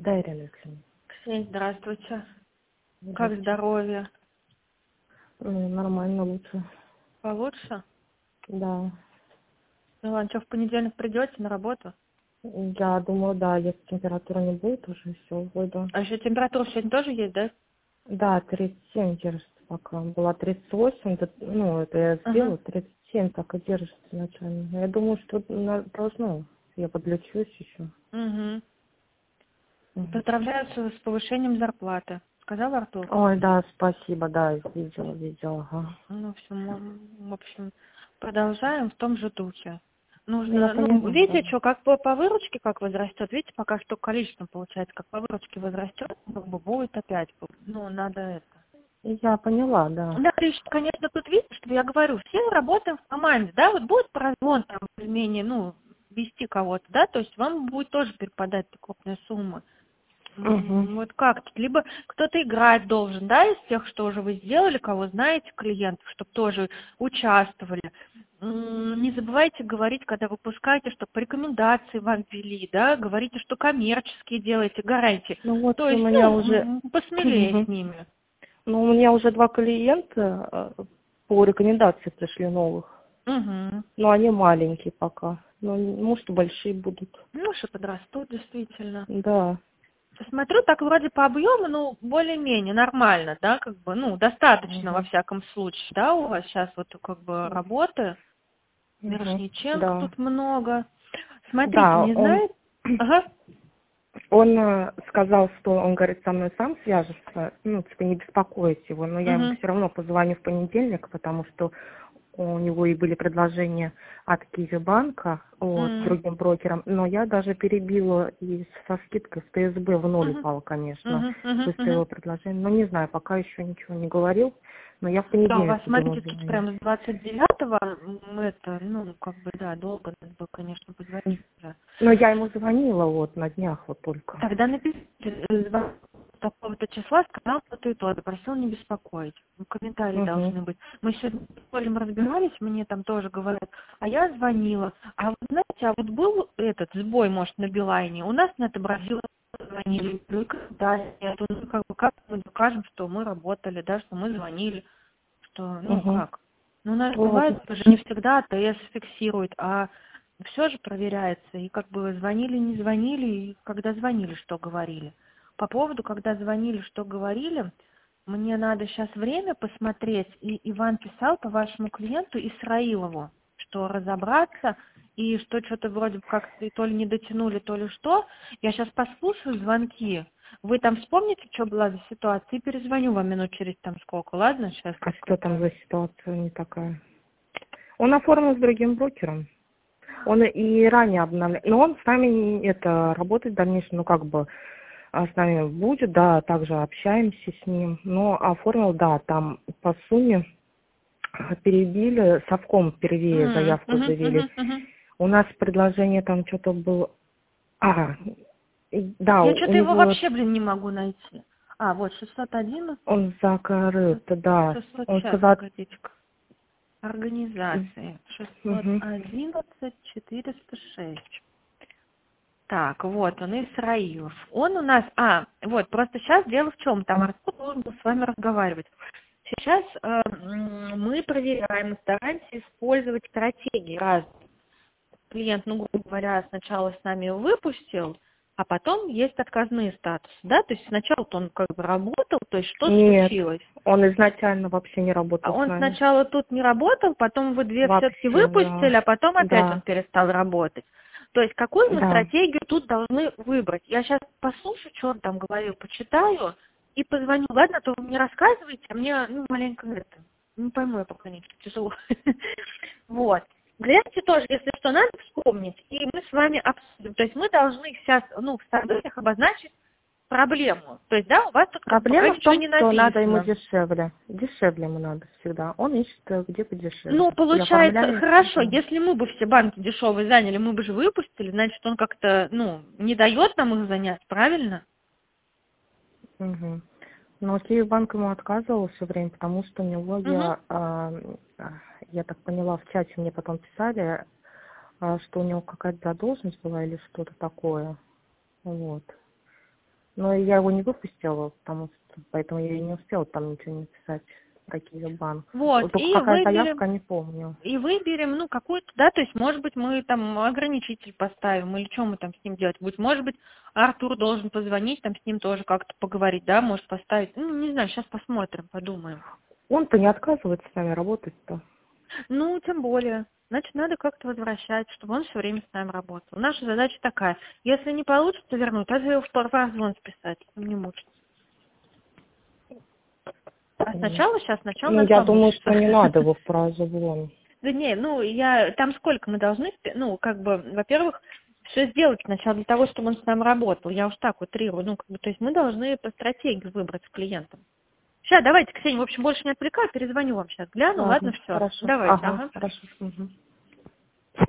Да, Ирина Алексеевна. Ксения, здравствуйте. Как Здравствуйте. здоровье? Ну, нормально лучше. Получше? Да. Ну ладно, что, в понедельник придете на работу? Я думаю, да, если температура не будет, уже все, выйду. А еще температура сегодня тоже есть, да? Да, 37 держится пока. Была 38, ну, это я Ага. сделала, 37 так и держится начально. Я думаю, что должно. Я подлечусь еще. Угу. Мгм. Поздравляю с повышением зарплаты. Сказал Артур? Ой, да, спасибо, да, видела, ага. Ну, все, в общем, продолжаем в том же духе. Я Нужно, ну, поняла, да. видите, что, как по выручке как возрастет, видите, пока что количеством получается, как по выручке возрастет, как бы будет опять, ну, надо это. Я поняла, да. Да, Риш, конечно, тут видишь, что я говорю, все работаем в команде, да, вот будет прозвон там, более-менее, ну, вести кого-то, да, то есть вам будет тоже перепадать крупная сумма. Угу. Вот как тут, либо кто-то играть должен, да, из тех, что уже вы сделали, кого знаете, клиентов, чтобы тоже участвовали. Не забывайте говорить, когда выпускаете, что по рекомендации вам ввели, да, говорите, что коммерческие делаете, гарантии. Ну вот То у есть, меня уже... ну, посмелее с ними. Ну, у меня уже 2 клиента по рекомендации пришли новых. Угу. Но они маленькие пока. Ну, может, и большие будут. Ну, что подрастут, действительно. Да. Смотрю, так вроде по объему, ну, более-менее нормально, да, как бы, ну, достаточно во Угу. всяком случае, да, у вас сейчас вот как бы работы, Угу. Мирошниченко Да. тут много. Смотрите, Да, не знает? Ага. он сказал, что он, говорит, со мной сам свяжется, ну, типа, не беспокоить его, но я ему Угу. все равно позвоню в понедельник, потому что у него и были предложения от Киевбанка, вот, другим брокерам, но я даже перебила и со скидкой в ТСБ в ноль Угу. упала, конечно, Угу. Угу. выставила предложение, но не знаю, пока еще ничего не говорил, но я в Да, у вас, понедельник буду ему смотрите, тут звонить. прям с 29-го, это, ну, как бы, да, долго надо было, конечно, позвонить уже. Но я ему звонила вот на днях вот только. Тогда напишите такого-то числа, сказал то-то и то, просил не беспокоить. Ну, комментарии Угу. должны быть. Мы сегодня с Колем разбирались, мне там тоже говорят, а я звонила. А вот знаете, а вот был этот сбой, может, на Билайне, у нас на отобразилось, звонили, да, нет, ну, как бы, как мы докажем, что мы работали, да, что мы звонили, что, ну, Угу. как. Ну, у нас бывает, Ладно. тоже не всегда АТС фиксирует, а все же проверяется. И как бы звонили, не звонили, и когда звонили, что говорили. По поводу, когда звонили, что говорили, мне надо сейчас время посмотреть. И Иван писал по вашему клиенту Исраилову, что разобраться, и что что-то вроде бы как-то то ли не дотянули, то ли что. Я сейчас послушаю звонки. Вы там вспомните, что была за ситуация, и перезвоню вам минут через там сколько, ладно? Сейчас А как что там это... за ситуация не такая? Он оформил с другим брокером. Он и ранее обновлял. Но он с нами это работает в дальнейшем, ну как бы с нами будет, да, также общаемся с ним. Но оформил, да, там по сумме перебили, совком впервые заявку Мгм, завели. мгм, мгм. У нас предложение там что-то было. Да, Я у что-то его него вообще, блин, не могу найти. А, вот 611, он закрыт, да. 600, Он сейчас, сказал, погодите-ка. Организации. угу. 611 406. Так, вот он, Исраилов. Он у нас, вот, просто сейчас дело в чем, там Артур должен был с вами разговаривать. Сейчас мы проверяем, стараемся использовать стратегии разные. Клиент, ну, грубо говоря, сначала с нами выпустил, а потом есть отказные статусы, да, то есть сначала он как бы работал, то есть что Нет, случилось? он изначально вообще не А работал с он нами. сначала тут не работал, потом вы две все-таки Вообще, выпустили, да. а потом опять он Да, перестал работать. То есть какую мы да. стратегию тут должны выбрать? Я сейчас послушаю, что он там говорил, почитаю и позвоню. Ладно, то вы мне рассказываете, а мне, ну, маленько это, не пойму я пока не тяжело. Вот. Гляньте тоже, если что, надо вспомнить, и мы с вами обсудим. То есть мы должны сейчас, ну, в событиях обозначить проблему. То есть, да, у вас тут как бы пока Проблема в ничего том, не что надо ему написано. дешевле. Дешевле ему надо всегда. Он ищет где Ну, подешевле. И получается, оформляет, хорошо, да. если мы бы все банки дешевые заняли, мы бы же выпустили, значит, он как-то, ну, не дает нам их занять, правильно? Угу. Но Киевбанк ему отказывал все время, потому что у него, Угу. я так поняла, в чате мне потом писали, что у него какая-то задолженность была или что-то такое. Вот. Но я его не выпустила, потому что поэтому я и не успела там ничего не писать про Киевбанк. Вот, Только и какая выберем, заявка, не помню. ну, какую-то, да, то есть, может быть, мы там ограничитель поставим, или что мы там с ним делать будем. Может быть, Артур должен позвонить, там с ним тоже как-то поговорить, да, может поставить, ну, не знаю, сейчас посмотрим, подумаем. Он-то не отказывается с нами работать-то. Ну, тем более. Значит, надо как-то возвращать, чтобы он все время с нами работал. Наша задача такая. Если не получится вернуть, то его в прозвон списать, чтобы не мучиться. А сначала Ну, надо я думаю, помучиться. что не надо его в прозвон. Да не, ну, там сколько мы должны, ну, как бы, во-первых, все сделать сначала для того, чтобы он с нами работал. Я уж так утрирую, ну, как бы, то есть мы должны по стратегии выбрать с клиентом. Сейчас, давайте, Ксения, в общем, больше не отвлекаю, перезвоню вам сейчас, гляну, ладно, Ладно, все. хорошо. Давайте, Ага, ага. хорошо. Угу.